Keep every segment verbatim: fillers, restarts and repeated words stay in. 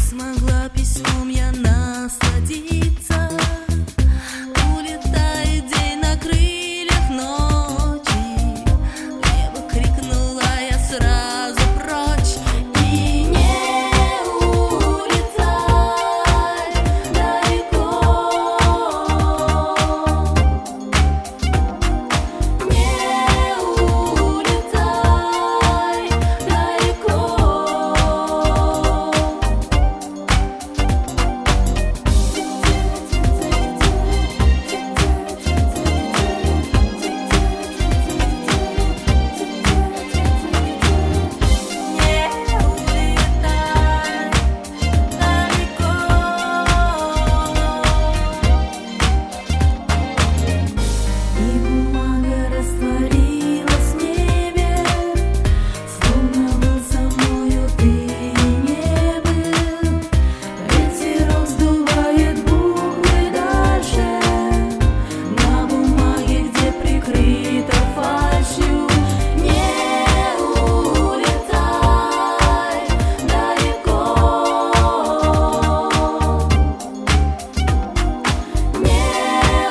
смогла письмом я насладиться. Улетает день на крыльях ночи, в небо крикнула я сразу прочь. И не улетай далеко, не улетай далеко. И бумага растворилась в небе, словно был со мною ты не был. Ветерок сдувает буквы дальше, на бумаге, где прикрыта фальшью. Не улетай далеко, не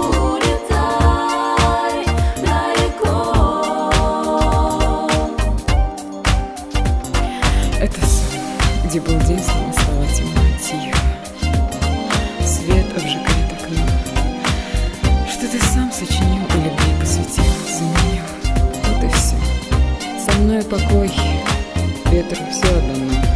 улетай далеко. Это сон, где был день, снова стала темно, тихо. Свет обжигает окно. Что ты сам сочинил и любви посвятил, заменил. Вот и все. Со мной покой, ветру все отдано.